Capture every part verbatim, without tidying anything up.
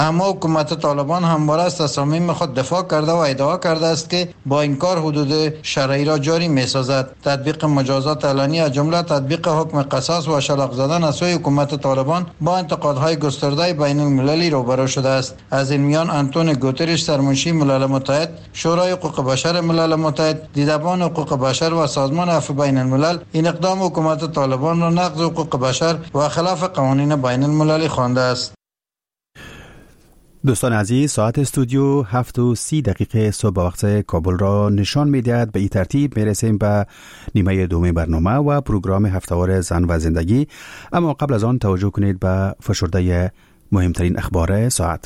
اما حکومت طالبان همواره از تصامیم خود دفاع کرده و ادعا کرده است که با این کار حدود شرعی را جاری می‌سازد. تطبیق مجازات علنی از جمله تطبیق حکم قصاص و شلاق زدن از سوی حکومت طالبان با انتقادهای گسترده بین المللی روبرو شده است. از این میان آنتونیو گوترش سرمنشی ملل متحد، شورای حقوق بشر ملل متحد، دیدبان حقوق بشر و سازمان عفو بین الملل این اقدام حکومت طالبان را نقض حقوق بشر و خلاف قوانین بین المللی خوانده است. دوستان عزیز، ساعت استودیو هفت و سی دقیقه صبح وقت کابل را نشان می‌دهد. به این ترتیب میرسیم به نیمه دوم برنامه و پروگرام هفته‌وار زن و زندگی. اما قبل از آن توجه کنید به فشرده مهمترین اخبار ساعت.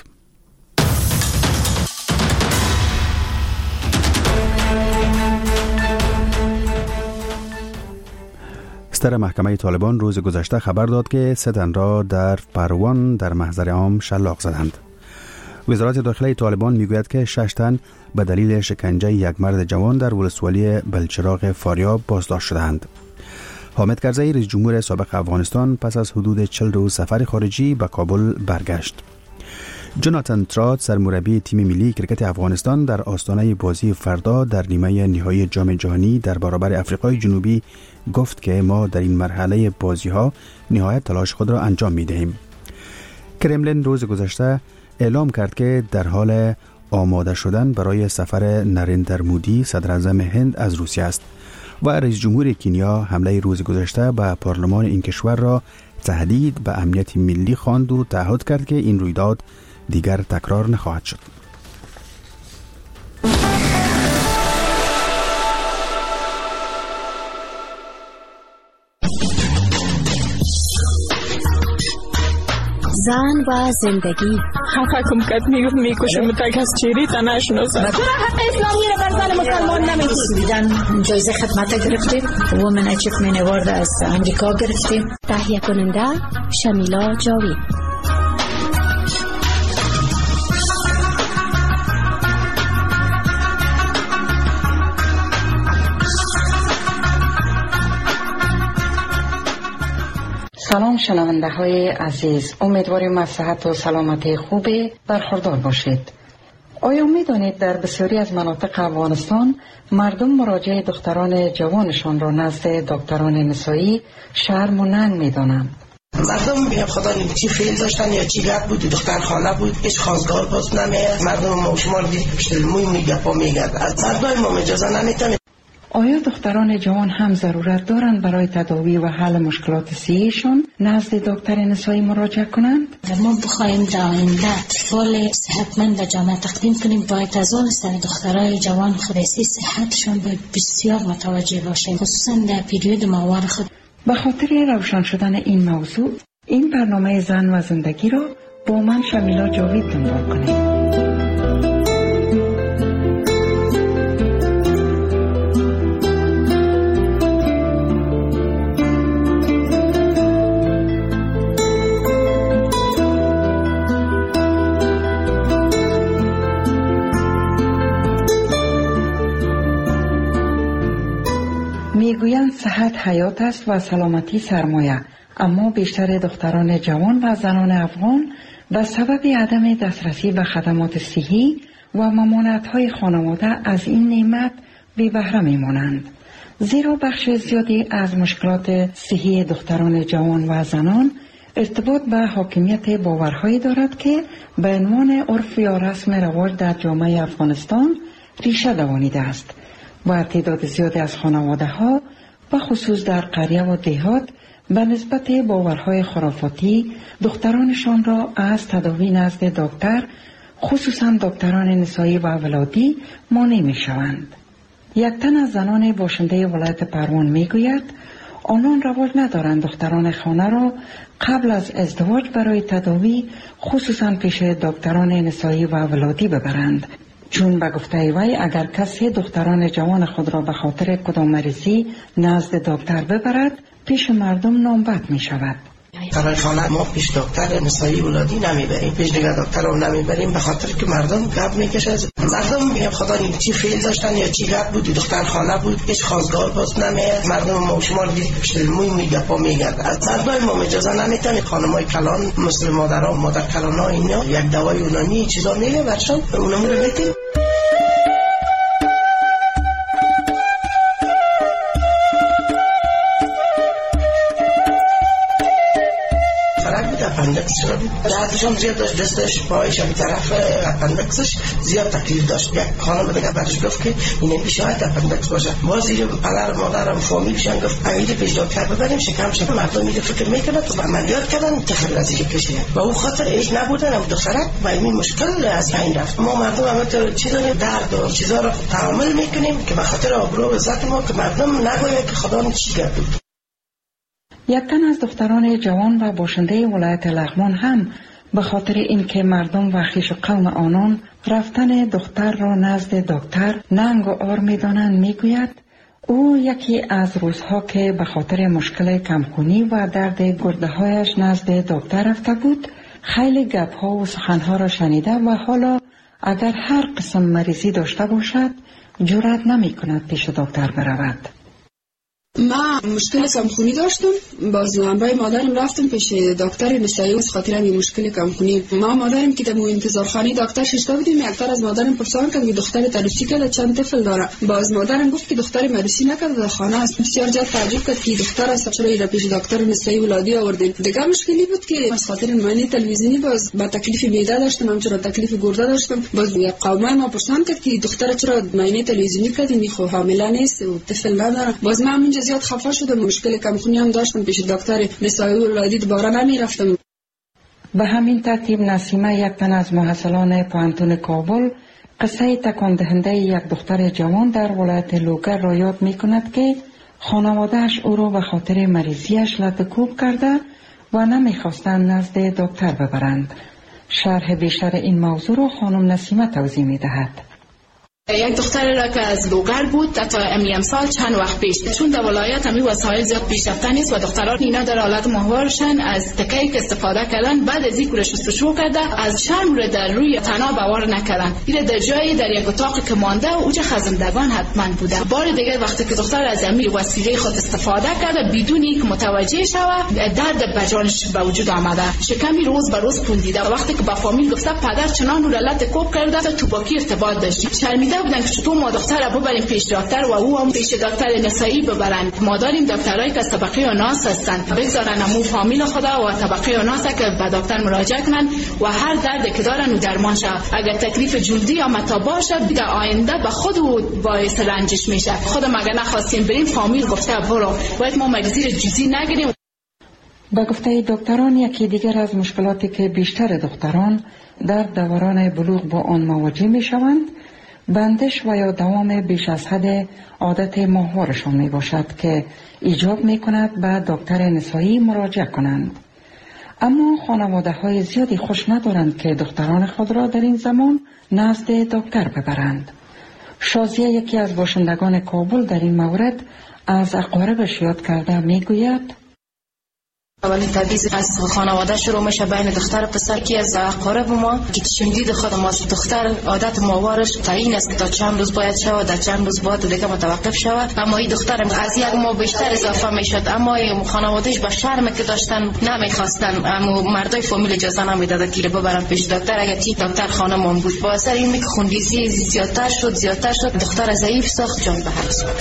ستر محکمه طالبان روز گذشته خبر داد که سه تن را در پروان در محضر عام شلاق زدند. وزارت داخلی طالبان میگوید که شش تن به دلیل شکنجه یک مرد جوان در ولسوالی بلچراغ فاریاب بازداشت شدند. حامد کرزی رئیس جمهور سابق افغانستان پس از حدود چهل روز سفر خارجی به کابل برگشت. جوناتان ترات سرمربی تیم ملی کرکت افغانستان در آستانه بازی فردا در نیمه نهایی جام جهانی در برابر آفریقای جنوبی گفت که ما در این مرحله بازی‌ها نهایت تلاش خود را انجام می‌دهیم. کرملین روز گذشته اعلام کرد که در حال آماده شدن برای سفر نریندر مودی صدر اعظم هند از روسیه است و رئیس جمهور کنیا حمله روز گذشته به پارلمان این کشور را تهدید به امنیت ملی خواند و تعهد کرد که این رویداد دیگر تکرار نخواهد شد. زن و زندگی. خفکم کد میگفت میکشم تک از چیری تا نشناسم. چرا حق اسلامی رو بر زن مسلمان نمیدید؟ جایزه خدمت گرفتیم. وومن اچیومنت اوارد از امریکا گرفتیم. تهیه کننده شمیلا جاوید. سلام شنونده های عزیز، امیدواریم از صحت و سلامتی خوبی برخوردار باشید. آیا می دانید در بسیاری از مناطق افغانستان مردم مراجعه دختران جوانشان را نزد دکتران نسایی شرم و ننگ می دانند؟ مردم میگن خدا چی فیل داشتن یا چی گرد بود، دختر خانه بود، هیچ خواستگار باز نمیاد. مردم ما شما رو دید پشت موی میگپا میگرد، از مردم ما اجازه نمیتونه. آیا دختران جوان هم ضرورت دارند برای تداوی و حل مشکلات صحیشان نزد دکتر نسایی مراجعه کنند؟ ما بخوایم در آینده اطفال صحتمند به جامعه تقدیم کنیم، باید از آن سر دخترای جوان خودسی صحتشان به بسیار متوجه باشیم، خصوصا در پیریود ماهوار خود. به خاطر روشن شدن این موضوع، این برنامه زن و زندگی را با من شمیلا جاوید دنبال کنید. میگویند صحت حیات است و سلامتی سرمایه، اما بیشتر دختران جوان و زنان افغان به سبب عدم دسترسی به خدمات صحی و ممانعت‌های خانواده از این نعمت بی بهره میمانند، زیرا بخش زیادی از مشکلات صحی دختران جوان و زنان ارتباط به حاکمیت باورهایی دارد که به عنوان عرف یا رسم رواج در جامعه افغانستان ریشه دوانیده است و تعداد زیادی از خانواده ها به خصوص در قریه و دهات به نسبت باورهای خرافاتی دخترانشان را از تداوی نزد دکتر، خصوصا دکتران نسایی و ولادی، مانع می شوند. یک تن از زنان باشنده ولایت پروان می گوید آنان رواج ندارند دختران خانه را قبل از ازدواج برای تداوی خصوصا پیش دکتران نسایی و ولادی ببرند، چون به گفته وی اگر کسی دختران جوان خود را به خاطر کدام مریضی نزد دکتر ببرد پیش مردم نامبد می شود. برای خانه ما پیش دکتر نسایی ولادی نمیبریم، پیش دیگر دکتر رو نمیبریم به خاطر که مردم گپ میکشه. مردم میگن خدا این چی فیل داشتن یا چی گپ بود، دختر خانه بود، هیچ خواستگار باز نمیاد. مردم ما شما دید موی میگپا میگرد. از مردم ما اجازه نمیتونی خانمای کلان مثل مادرها مادر کلانا اینا یک دوای اونانی چیزا میگه برشان اونم رو بدیم. اپندکس شده بود، دردشون زیاد داشت، دستش پایش به طرف اپندکسش زیاد تکلیف داشت. یک خانم دیگه بعدش گفت که این بیشاید اپندکس باشه. باز اینو پدر مادرم فامیلشون گفت امید پیش دکتر ببریم شکم شد. مردم میگه فکر میکنه تو عملیات کردن تخیل از اینکه کشیدن و اون خاطر ایش نبودن هم دخترک و این مشکل از این رفت. ما مردم همه چیزا درد و چیزا رو تحمل میکنیم که به خاطر آبرو و عزت ما که مردم نگویه که خدا چی کرد. یک تن از دختران جوان و باشنده ولایت لغمان هم به خاطر اینکه مردم و خویش قوم آنان رفتن دختر را نزد دکتر ننگ و عار می‌دانند میگوید او یکی از روزها که به خاطر مشکل کمخونی و درد گرده‌هایش نزد دکتر رفته بود خیلی گپ‌ها و سخن‌ها را شنیده و حالا اگر هر قسم مریضی داشته باشد جرأت نمی‌کند پیش دکتر برود. ما مشکل کمخونی داشتم، باز همراه مادرم رفتم پیش دکتر نسایی از خاطر این مشکل کمخونی. ما مادرم که در انتظارخانه دکتر ششته بودیم، یک بار از مادرم پرسان کرد که دختر عروسی کرده چند طفل داره. باز مادرم گفت که دختر عروسی نکرده در خانه است. بسیار زیاد تعجب کرد که دختر است چرا ایرا پیش دکتر نسایی ولادی آوردین. دیگه مشکلی بود که از خاطر معاینه تلویزیونی باز با تکلیف معده داشتم، همچنین تکلیف گرده داشتم. باز یک قوم ما پرسان کرد که دختر چرا معاینه تلویزیونی کردین، خو حامله نیست و طفل نداره. باز من اینجا زیاد خفه شدم، مشکل کمخونی هم داشتم، پیش دکتر نسایی ولادی دوباره نمی رفتم. به همین ترتیب نسیمه یک تن از محصلان پوهنتون کابل قصه تکان دهنده یک دختر جوان در ولایت لوگر را یاد می کند که خانواده‌اش او را به خاطر مریضیش لطکوب کرده و نمی خواستند نزد دکتر ببرند. شرح بیشتر این موضوع را خانم نسیمه توضیح می دهد. یک دختر را که از لوگر بود تا امیم سال چند وقت پیش، چون در ولایت همی وسایل زیاد پیشرفته نیست و دختران اینا در حالت ماهوارشن از تکه‌ای که استفاده کردن بعد از اینکه شستشو کرده از شرم را در روی تناب باور نکردن. این در جایی در یک اتاق که مانده و اوج خزندگان حتما بوده. بار دیگه وقتی که دختر از امی وسیله خود استفاده کرده بدون اینکه متوجه شود درد بجانش به وجود آمده، شکمی روز به روز پوندیده. وقتی که با فامیل گفته پدر چنان رو لط کوب کرده تو با کی ارتباط داشتی، شرمیده بودن که چطور ما دختر رو ببریم پیش دکتر و او هم پیش دکتر نسایی ببرن. ما داریم دکترایی که طبقه ناس هستن، بگذارن امو فامیل خدا و طبقه ناس که به دکتر مراجعه کنن و هر دردی که دارن و درمان شه. اگر تکلیف جلدی یا متا باشه در آینده به خود باعث رنجش میشه. خودم اگر نخواستیم بریم فامیل گفته برو، باید ما مریضی جزئی نگیریم. با گفته دکتران یکی دیگر از مشکلاتی که بیشتر دختران در دوران بلوغ با آن مواجه میشوند بندش و یا دوام بیش از حد عادت ماهوارشان می باشد که ایجاب می کند به دکتر نسایی مراجعه کنند. اما خانواده های زیادی خوش ندارند که دختران خود را در این زمان نزد دکتر ببرند. شازیه یکی از باشندگان کابل در این مورد از اقاربش یاد کرده می گوید اولین تبعیض از خانواده شروع میشه بین دختر و پسر که از اقارب ما که شنیدید خود ما دختر عادت ماوارش تعیین است که تا چند روز باید شود، در چند روز باید دیگه متوقف شود. اما این دختر از یک ماه بیشتر اضافه میشد، اما خانوادهش با شرمی که داشتن نمیخواستن، اما مردای فامیل اجازه نمیداد که ببرن پیش دکتر. اگه تی دکتر خانمون بود با اثر این که خونریزی زیادتر شد زیادتر شد دختر ضعیف ساخت، جان به هر سو.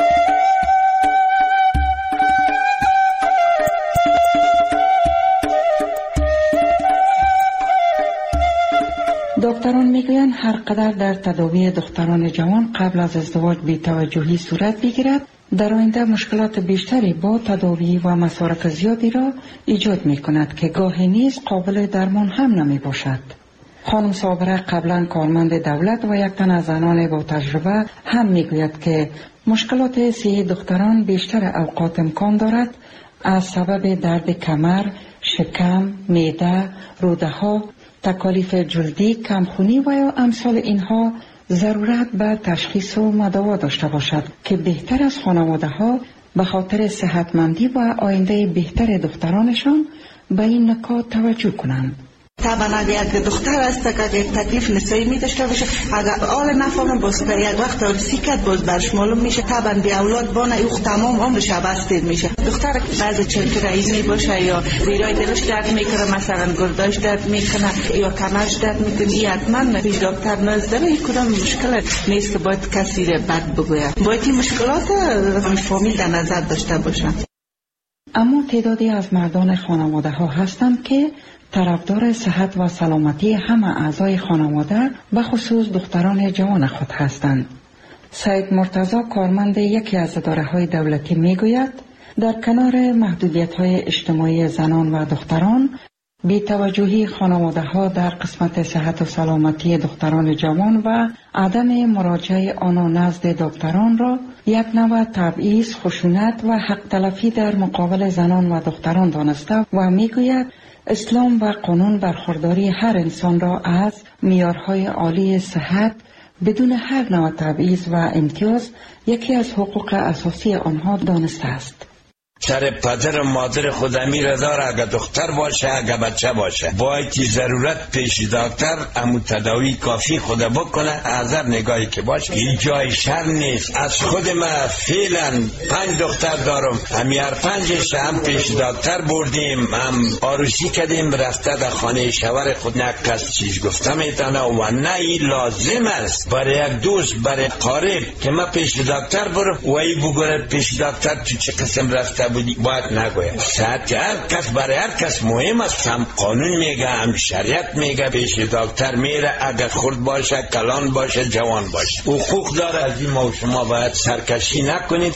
دکتران میگویند هر قدر در تداوی دختران جوان قبل از ازدواج بی‌توجهی صورت بگیرد در آینده مشکلات بیشتری با تداوی و مصارف زیادی را ایجاد می کند که گاهی نیز قابل درمان هم نمی باشد. خانم صابره قبلا کارمند دولت و یک تن از زنان با تجربه هم میگوید که مشکلات صحی دختران بیشتر اوقات امکان دارد از سبب درد کمر، شکم، معده، روده ها، تکالیف جلدی، کمخونی و یا امثال اینها ضرورت به تشخیص و مداوا داشته باشد که بهتر از خانواده ها به خاطر صحتمندی و آینده بهتر دخترانشان به این نکات توجه کنند. طبعا اگر یک دختر است که یک تکلیف نسایی می داشته باشه، اگر آل نفهمه باز که یک وقت عروسی کرد باز برش معلوم میشه، طبعا بی اولاد بانه او تمام عمرش بستید میشه. دختر بعضی چرک رئیسی باشه یا زیرای دلش درد میکنه، مثلا گرداش درد میکنه یا کمرش درد میکنه، این حتما پیش دکتر نزدن. این کدام مشکل نیست که باید کسی را بد بگوید، باید این مشکلات فامیل در نظر داشته باشن. اما تعدادی از مردان خانواده ها هستند که طرفدار صحت و سلامتی همه اعضای خانواده و خصوص دختران جوان خود هستند. سید مرتضی کارمند یکی از اداره‌های دولتی میگوید در کنار محدودیت‌های اجتماعی زنان و دختران، بی‌توجهی خانواده‌ها در قسمت صحت و سلامتی دختران جوان و عدم مراجعه آنها نزد دکتران را یک نوع تبعیض، خشونت و حق تلفی در مقابل زنان و دختران دانسته و میگوید اسلام و قانون برخورداری هر انسان را از معیارهای عالی صحت بدون هر نوع تبعیض و امتیاز یکی از حقوق اساسی آنها دانسته است. سر پدر و مادر خود امیر داره، اگر دختر باشه اگر بچه باشه باید ضرورت پیش دکتر امو تداوی کافی خود بکنه. از نگاهی که باشه این جای شر نیست. از خود ما فعلا پنج دختر دارم، همیر پنجش هم پیش دکتر بردیم، هم آروسی کردیم، رفته در خانه شوهر خود نه کس چیز گفته میتونه و نه این لازم است برای یک دوست برای قارب که ما پیش دکتر برم و ای بگوره پیش دکتر تو چه قسم رفته بودی باید نگوید. صحت هر کس برای هر کس مهم است، هم قانون میگه هم شریعت میگه پیش دکتر میره، اگر خرد باشه کلان باشه جوان باشه حقوق داره. از این ما شما باید سرکشی نکنید.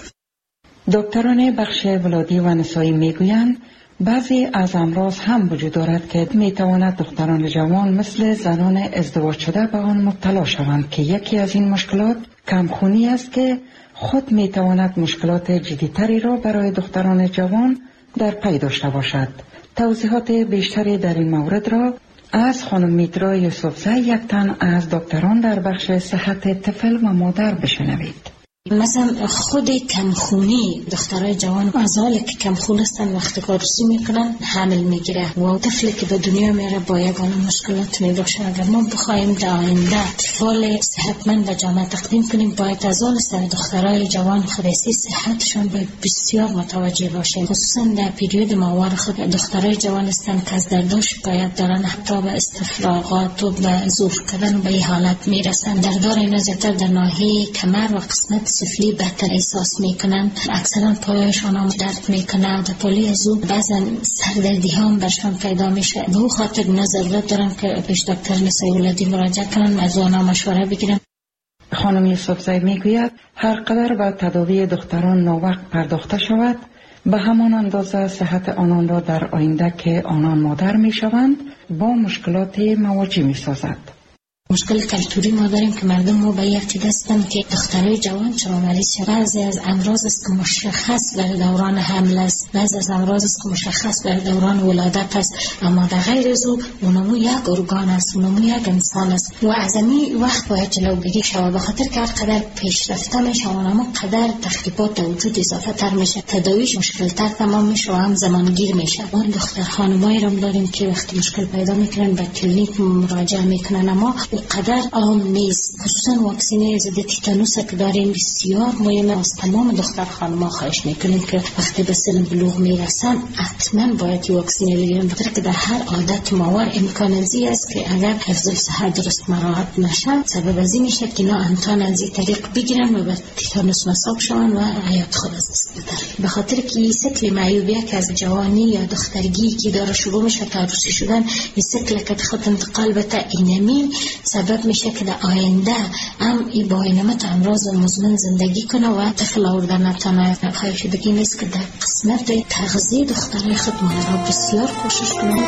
دکتران بخش ولادی و نسایی میگویند بعضی از امراض هم وجود دارد که میتواند دختران جوان مثل زنان ازدواج شده به آن مبتلا شوند که یکی از این مشکلات کمخونی است که خود میتواند مشکلات جدیتری را برای دختران جوان در پی داشته باشد. توضیحات بیشتری در این مورد را از خانم میترا یوسفزی یک تن از دکتران در بخش صحت طفل و مادر بشنوید. مثلا خود کمخونی دخترای جوان از حالی که کمخون هستن وقتی که عروسی میکنن حمل میگیره و طفلی که به دنیا میره با یگانه مشکلات میباشه. اگر ما بخوایم در آینده اطفال صحتمند و جامعه تقدیم کنیم باید از حال سر دخترای جوان خودسی صحتشون به بسیار متوجه باشیم، خصوصا در پیریود ماهوار خود دخترای جوان هستن که از درداش شکایت دارن، حتی به استفراغات و به ظروف کردن و به این حالت میرسن. دردار اینا زیادتر در ناحیه کمر و قسمت سفلی بهتر احساس میکنن، اکثرا پایشان هم درد میکنه، در پولی از او بعضا سردردی هم برشان پیدا میشه. به او خاطر اینا ضرورت دارن که پیش دکتر نسایی ولادی مراجعه کنن، از آنها مشوره بگیرن. خانم یوسفزی میگوید هر قدر به تداوی دختران ناوقت پرداخته شود به همان اندازه صحت آنان را در آینده که آنان مادر میشوند با مشکلات مواجه میسازد. مشکل کلتوری ما داریم که مردم ما به یک عقیده هستند که دخترای جوان چرا مریض شد. بعضی از امراض است که مشخص برای دوران حمل است، بعضی از امراض است که مشخص برای دوران ولادت است، اما در غیر از او اونمو یک ارگان است، اونمو یک انسان است و از این وقت باید جلوگیری شود. به خاطر که هر قدر پیشرفته میشه اونمو قدر تخریبات در وجود اضافه تر میشه، تداویش مشکل تر تمام میشه و هم زمانگیر میشه. ما دختر خانمایی رو داریم که وقتی مشکل پیدا میکنن به کلینیک مراجعه میکنن، اما قدر عام نیست. خصوصا واکسین ضد تیتانوس که داریم بسیار مهمه. از تمام دختر خانم‌ها خواهش میکنیم که وقتی به سن بلوغ میرسن حتما باید واکسین بگیرن، بخاطر که در هر عادت ماور امکان ازی است که اگر حفظ صحت درست مراعات نشه سبب ازی میشه که اینا امتحان از این طریق بگیرن و به تیتانوس مصاب شون و حیات خود از دست بدن. به خاطر که این سیکل معیوبیه که از جوانی یا دخترگی که داره شروع میشه تا عروسی شدن، این سیکل که خود انتقال بده اینمی سبب میشه که در آینده هم ای با اینمت امراض مزمن زندگی کنه و طفل آوردن نتانه. خواهش دیگه نیست که در قسمت تغذیه دخترای خود مادرها بسیار کوشش کنه.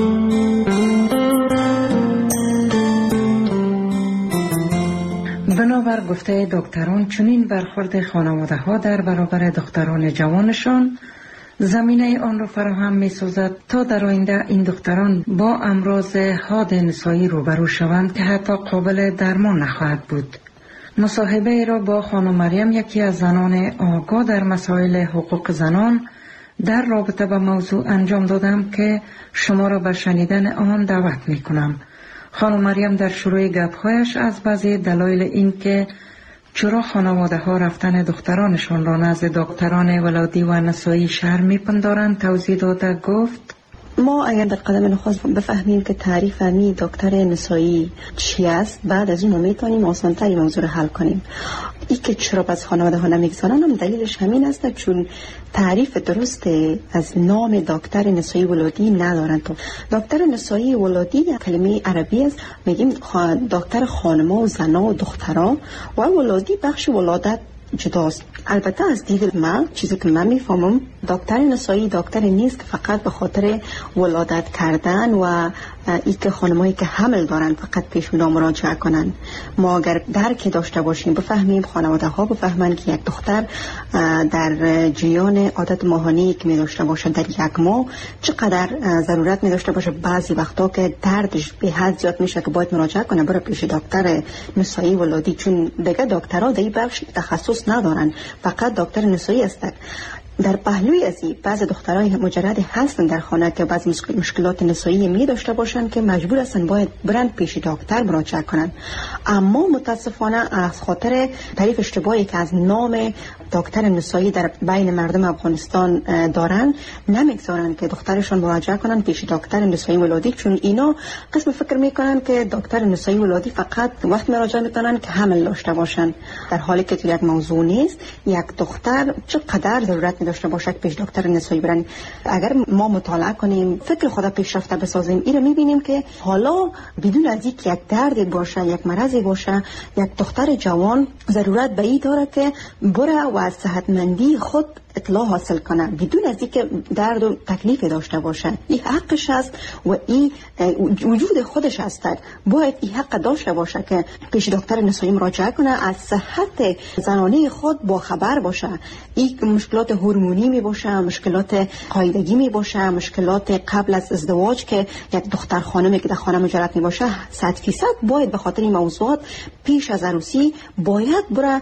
به بنابر گفته دکتران چنین برخورد خانواده ها در برابر دختران جوانشان زمینه آن را فراهم می سازد تا در آینده این دختران با امراض حاد نسایی روبرو شوند که حتی قابل درمان نخواهد بود. مصاحبه را با خانم مریم، یکی از زنان آگاه در مسائل حقوق زنان، در رابطه با موضوع انجام دادم که شما را به شنیدن آن دعوت می کنم. خانم مریم در شروع گپ‌هایش از بعضی دلایل این که چرا خانواده ها رفتن دخترانشان را نزد دکتران ولادی و نسایی شرم می‌پندارند توضیح داده گفت: ما اگر در قدم نخست بفهمیم که تعریف می دکتر نسایی چی است، بعد از اون میتونیم آسان‌تری موضوع رو حل کنیم. ای که چرا باز خانواده ها نمیگذارن هم دلیلش همین است، چون تعریف درست از نام دکتر نسایی ولادی ندارن. تو دکتر نسایی ولادی کلمه عربی است، میگیم دکتر خانما و زنا و دخترها، و ولادی بخش ولادت جداست. البته از دید من چیزی که من میفهمم، دکتر نسایی دکتر نیست که فقط به خاطر ولادت کردن و ای که خانمایی که حمل دارن فقط پیش اونا مراجعه کنن. ما اگر درک داشته باشیم، بفهمیم، خانواده ها بفهمن که یک دختر در جریان عادت ماهانه‌ای که می داشته باشه در یک ماه چقدر ضرورت می داشته باشه، بعضی وقتا که دردش به حد زیاد میشه که باید مراجعه کنه بره پیش دکتر نسایی ولادی، چون دیگه دکترها در این بخش تخصص ندارن، فقط دکتر نسایی هستند. در پهلوی از این بعض دخترای مجرد هستن در خانه که بعض مشکلات نسایی می داشته باشن که مجبور هستن باید برند پیش دکتر مراجعه کنن. اما متاسفانه از خاطر تعریف اشتباهی که از نام دکتر نسایی در بین مردم افغانستان دارن، نمیگذارن که دخترشون مراجعه کنن پیش دکتر نسایی ولادی، چون اینا قسم فکر میکنن که دکتر نسایی ولادی فقط وقت مراجعه میکنن که حمل داشته باشن، در حالی که یک موضوع نیست. یک دختر چقدر ضرورت داشته باشه که پیش دکتر نسایی برن. اگر ما مطالعه کنیم، فکر خود پیشرفته بسازیم، این رو میبینیم که حالا بدون از اینکه یک درد باشه، یک مرضی باشه، یک دختر جوان ضرورت به این داره که بره و از صحتمندی خود اطلاع حاصل کنه بدون از اینکه درد و تکلیف داشته باشه. این حقش است و این وجود خودش است. باید این حق داشته باشه که پیش دکتر نسایی مراجعه کنه، از صحت زنانه خود با خبر باشه. این مشکلات هورمونی می باشه، مشکلات قاعدگی می باشه، مشکلات قبل از ازدواج که یک دختر خانمی که در خانه مجرد می باشه، صد فیصد باید به خاطر این موضوعات پیش از عروسی باید بره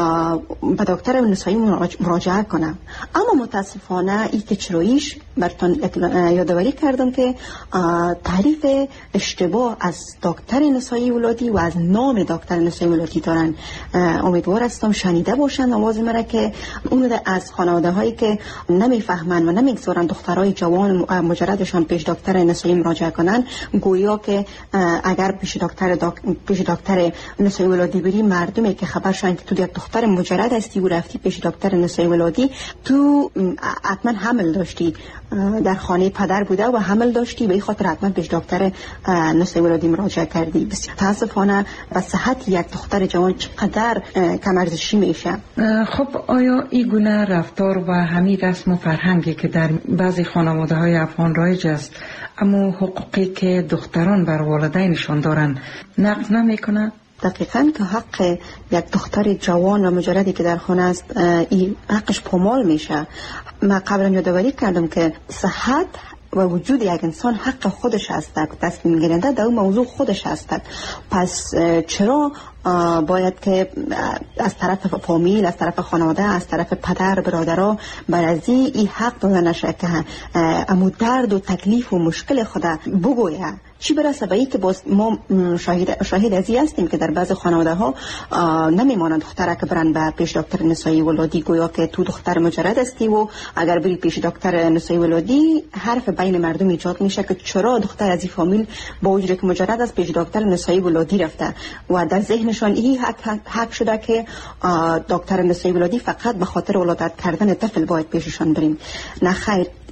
به دکتر نسایی مراجعه کنه. اما متاسفانه این که چراییش براتون یادآوری کردم که تعریف اشتباه از دکتر نسایی ولادی و از نام دکتر نسایی ولادی دارن. امیدوار هستم شنیده باشن آواز مرا که اون از خانواده هایی که نمیفهمن و نمیگذارن دخترای جوان مجردشان پیش دکتر نسایی مراجعه کنن، گویا که اگر پیش دکتر دک... پیش دکتر نسایی ولادی بری، مردمی که خبرشن که تو یک دختر مجرد هستی و رفتی پیش دکتر نسایی ولادی، تو حتما حمل داشتی، در خانه پدر بوده و حمل داشتی، به این خاطر حتما پیش دکتر نسایی ولادی مراجعه کردی. بسیار متاسفانه به صحت یک دختر جوان چقدر کم ارزشی میشه. خب آیا این گونه رفتار و همین رسم و فرهنگی که در بعضی خانواده های افغان رایج است، اما حقوقی که دختران بر والدینشان دارن نقض نمیکنه؟ دقیقاً که حق یک دختر جوان و مجردی که در خانه است این حقش پامال میشه. من قبلا یادآوری کردم که صحت و وجود یک انسان حق خودش است، تصمیم گیرنده در اون موضوع خودش است. پس چرا باید که از طرف فامیل، از طرف خانواده، از طرف پدر برادرها بر از این حق داده نشه که امو درد و تکلیف و مشکل خود بگویه؟ چی برسه به این که باز ما شاهد شاهد ازی هستیم که در بعض خانواده ها نمیمانند دختره که برن به پیش دکتر نسایی ولادی، گویا که تو دختر مجرد هستی و اگر بری پیش دکتر نسایی ولادی حرف بین مردم ایجاد میشه که چرا دختر از این فامیل با وجود که مجرد است پیش دکتر نسایی ولادی رفته، و در ذهنشان این حق, حق شده که دکتر نسایی ولادی فقط به خاطر ولادت کردن طفل باید پیششان بریم. نه خیر،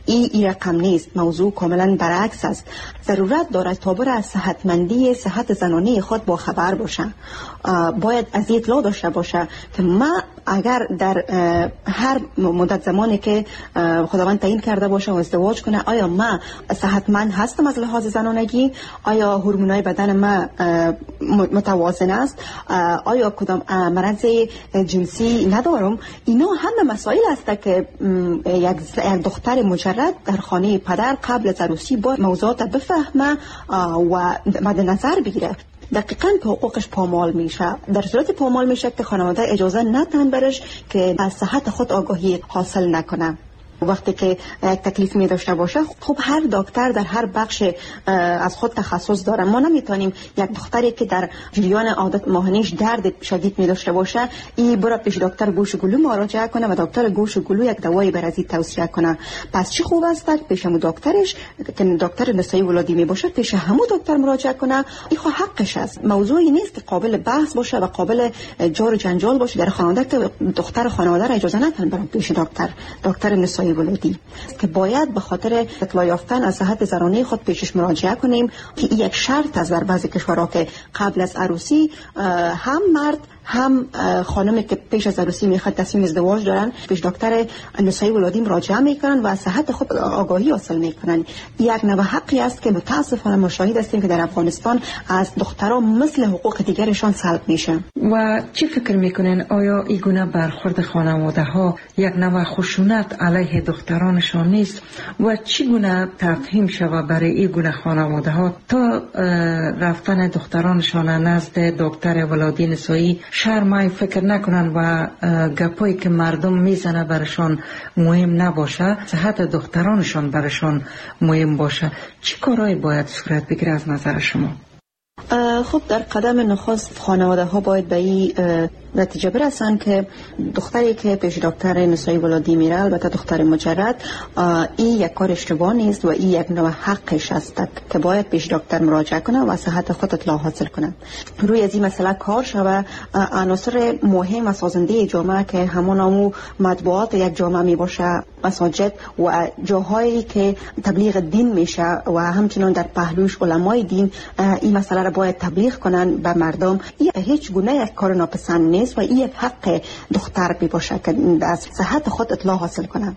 این ای رقم نیست. موضوع کاملا برعکس است. ضرورت دارد تا بر از صحتمندی صحت زنانه خود با خبر باشه. باید از اطلاع داشته باشه که ما اگر در هر مدت زمانی که خداوند تعیین کرده باشه و ازدواج کنه، آیا ما صحتمند هستم از لحاظ زنانگی؟ آیا هورمونای بدن ما متوازن است؟ آیا کدام مرض جنسی ندارم؟ اینا همه مسائل است که یک دختر مجرد در خانه پدر قبل از عروسی با موضوعات بفهمه و مد نظر بگیره. دقیقاً که حقوقش پامال میشه. در صورت پامال میشه که خانواده اجازه ندن برش که از صحت خود آگاهی حاصل نکنه. وقتی که یک تکلیف می داشته باشه، خب هر دکتر در هر بخش از خود تخصص داره. ما نمیتونیم یک دختری که در جریان عادت ماهانیش درد شدید می داشته باشه ای برای پیش دکتر گوش و گلو مراجعه کنه و دکتر گوش و گلو یک دوایی برای توصیه کنه. پس چی خوب است پیش همون دکترش که دکتر نسایی ولادی می باشه پیش همون دکتر مراجعه کنه. این خو حقش است. موضوعی نیست که قابل بحث باشه و قابل جار و جنجال باشه در خانواده که دختر خانواده را اجازه ندن برای پیش دکتر دکتر نسایی ولادی که باید به خاطر اطلاع یافتن از صحت زنانه خود پیشش مراجعه کنیم که این یک شرط است در بعضی کشورها که قبل از عروسی هم مرد هم خانمی که پیش از عروسی میخواد تصمیم ازدواج دارن پیش دکتر نسایی ولادی مراجعه میکنن و از صحت خود آگاهی حاصل میکنن. یک نوع حقی است که متاسفانه ما شاهد هستیم که در افغانستان از دختران مثل حقوق دیگرشان سلب میشه. و چی فکر میکنین آیا این گونه برخورد خانواده ها یک نوع خشونت علیه دخترانشان نیست و چی گونه تفهیم شود برای این گونه خانواده ها تا رفتن دخترانشان نزد دکتر ولادی نسایی شرمای فکر نکنن و گپایی که مردم میزنه برشان مهم نباشه، صحت دخترانشان برشان مهم باشه؟ چی کارهایی باید صورت بگیره از نظر شما؟ خب در قدم نخست خانواده ها باید به این نتیجه برسن که دختری که پیش دکتر نسایی ولادی میره، البته دختر مجرد، این یک کار اشتباه نیست و این یک نوع حقش است که باید پیش دکتر مراجعه کنه و صحت خود اطلاع حاصل کنه. روی از این مسئله کار شوه. عناصر مهم و سازنده جامعه که همون مطبوعات یک جامعه می باشه، مساجد و جاهایی که تبلیغ دین میشه و همچنان در پهلوش علمای دین این مسئله را باید تبلیغ کنن به مردم. این هیچ گونه یک کار ناپسند نیست و این یک حق دختر بی باشه که از صحت خود اطلاع حاصل کنه.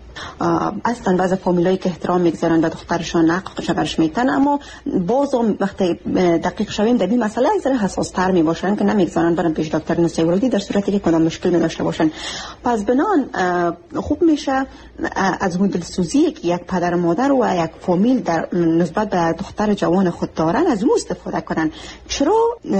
اصلا بعضی فامیلایی که احترام میگذارن به دخترشان نقش برش میتن، اما بازم وقتی دقیق شویم در این مسئله از حساس تر می باشن که نمیگذارن برن پیش دکتر نسایی ولادی در صورتی که کدام مشکل می داشته باشن. پس بنان خوب میشه از اون دلسوزی که یک پدر و مادر و یک فامیل در نسبت به دختر جوان خود دارن از اون استفاده کنن. چرا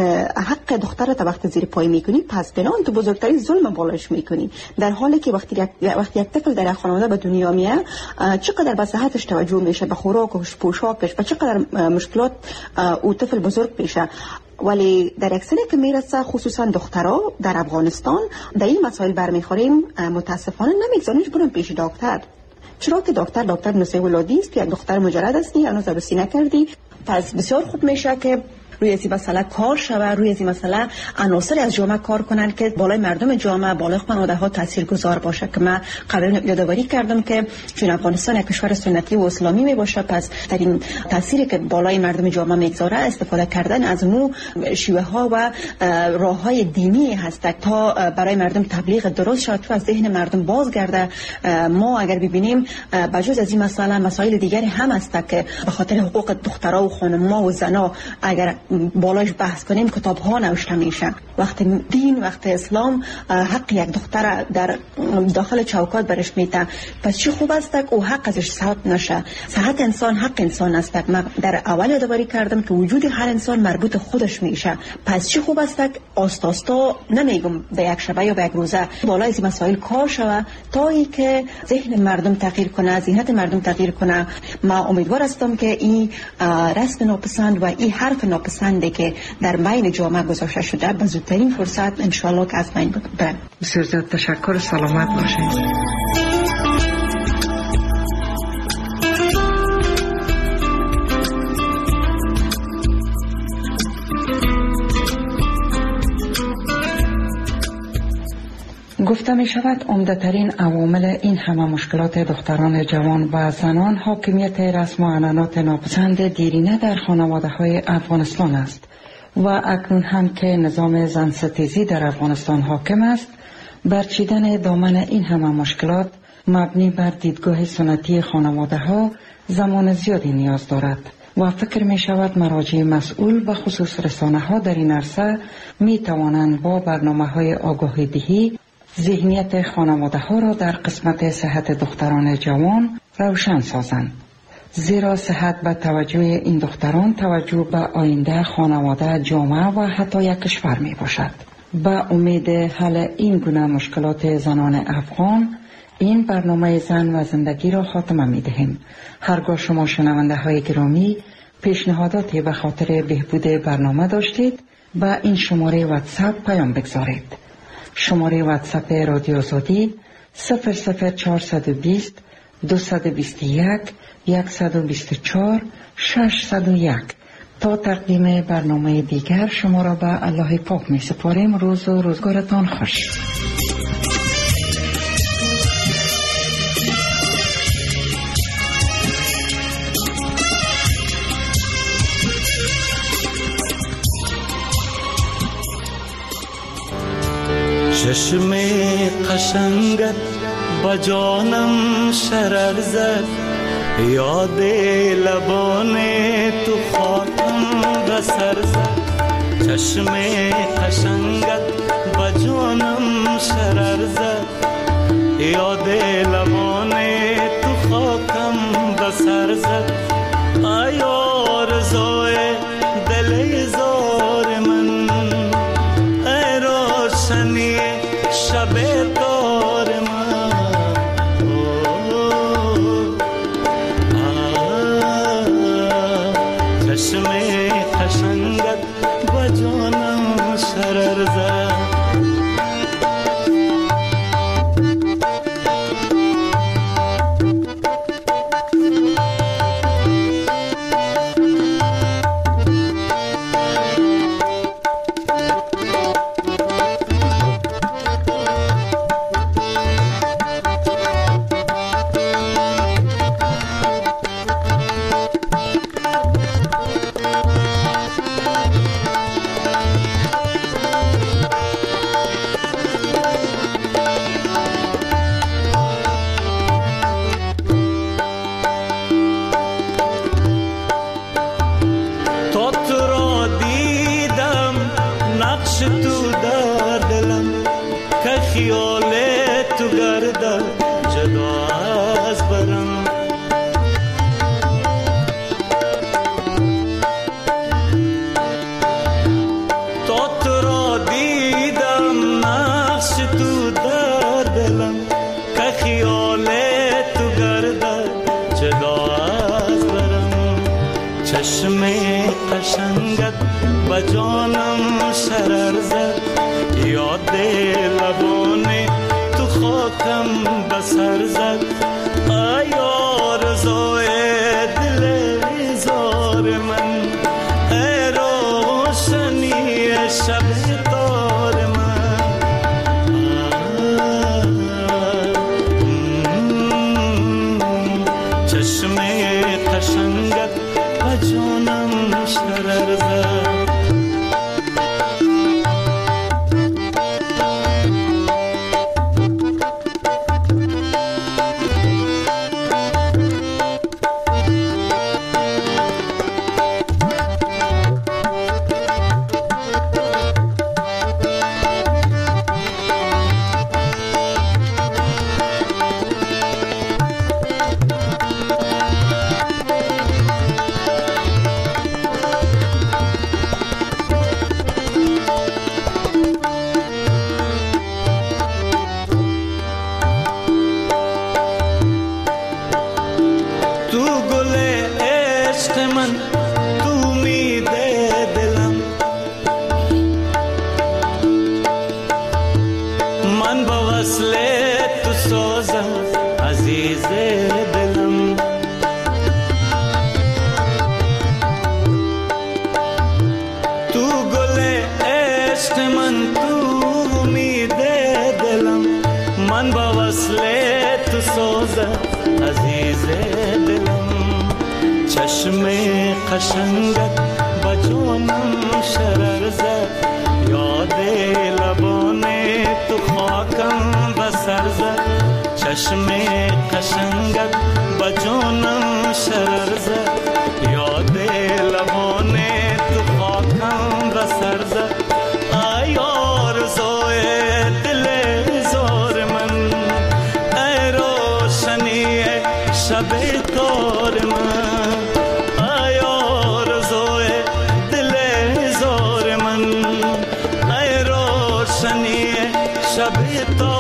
حق دختر تا وقت زیر پای میکنی؟ پس بنان تو بزرگترین ظلم بالاش میکنی، در حالی که وقتی یک وقتی یک طفل در خانواده به دنیا میاد چقدر به صحتش توجه میشه، به خوراکش، پوشاکش، و چقدر مشکلات او طفل بزرگ میشه. ولی در اکثر که میرسه خصوصا دخترها در افغانستان در این مسائل برمیخوریم، متاسفانه نمیگذارنش برن پیش دکتر. چرا که دکتر دکتر نسایی ولادی است که یک دختر مجرد هستی، هنوز عروسی نکردی. پس بسیار خوب میشه که روی این مسئله کار شوه، روی این مسئله عناصر از جامعه کار کنن که بالای مردم جامعه، بالای خانواده ها تاثیرگذار باشه. که من قبلا یادآوری کردم که چون افغانستان یک کشور سنتی و اسلامی می باشه، پس در این تاثیری که بالای مردم جامعه میگذاره استفاده کردن از نو شیوه ها و راه های دینی هست تا برای مردم تبلیغ درست شد تو از ذهن مردم بازگرده. ما اگر ببینیم بجز از این مسئله مسائل دیگری هم هست که به خاطر حقوق دخترها و خانم‌ها و زنا اگر بالاش بحث کنیم کتاب ها نوشته میشه. وقت دین، وقت اسلام حق یک دختر در داخل چوکات برش میده، پس چی خوب است که او حق ازش سلب نشه. صحت انسان حق انسان است. من در اول یادآوری کردم که وجود هر انسان مربوط خودش میشه. پس چی خوب است که آستا آستا نمیگم به یک شبه یا به یک روزه بالای این مسائل کار شوه تا ای که ذهن مردم تغییر کنه، ذهنیت مردم تغییر کنه. ما امیدوار هستم که این رسم ناپسند و این حرف ناپسند که در بین جامعه گذاشته شده به زودترین فرصت انشالله که از بین بره. بسیار زیاد تشکر. سلامت باشید. گفته می شود عمده‌ترین عوامل این همه مشکلات دختران جوان و زنان حاکمیت رسم و عنعنات ناپسند دیرینه در خانواده های افغانستان است و اکنون هم که نظام زن ستیزی در افغانستان حاکم است، برچیدن دامن این همه مشکلات مبنی بر دیدگاه سنتی خانواده ها زمان زیادی نیاز دارد و فکر می شود مراجع مسئول و خصوص رسانه ها در این عرصه می توانند با برنامه های آگاهی دهی ذهنیت خانواده ها را در قسمت صحت دختران جوان روشن سازند، زیرا صحت و توجه این دختران توجه به آینده خانواده، جامعه و حتی یک کشور می باشد. با امید حل این گونه مشکلات زنان افغان این برنامه زن و زندگی را خاتمه می دهیم. هرگاه شما شنونده های گرامی پیشنهاداتی به خاطر بهبود برنامه داشتید با این شماره واتساپ پیام بگذارید. شماره واتساپ رادیو آزادی صفر صفر چهارصد و بیست دویست و بیست و یک صد و بیست و چهار ششصد و یک. تا تقدیم برنامه دیگر شما را به الله پاک می سپاریم. روز و روزگارتان خوش. چشم قشنگت با جانم شرر زد، یاد لبان تو خاطم بسر زد. چشم قشنگت با جانم شرر زد، یاد لبان تو خاکم بسر زد. آیا رضای دل زار من، ای روشنی شب دار من. چشم قشنگت با جانم شرر زد. تو گل عشق من، تو امید دلم. قشنگت با جانم شرر زد، یاد لبان تو خاکم بسر زد. چشم قشنگت با جانم شرر زد، یاد لبان تو خاکم بسر زد. ای آرزوی دل زار من، ای روشنی شب تار من، ای آرزوی دل زار من، ای روشنی شب تار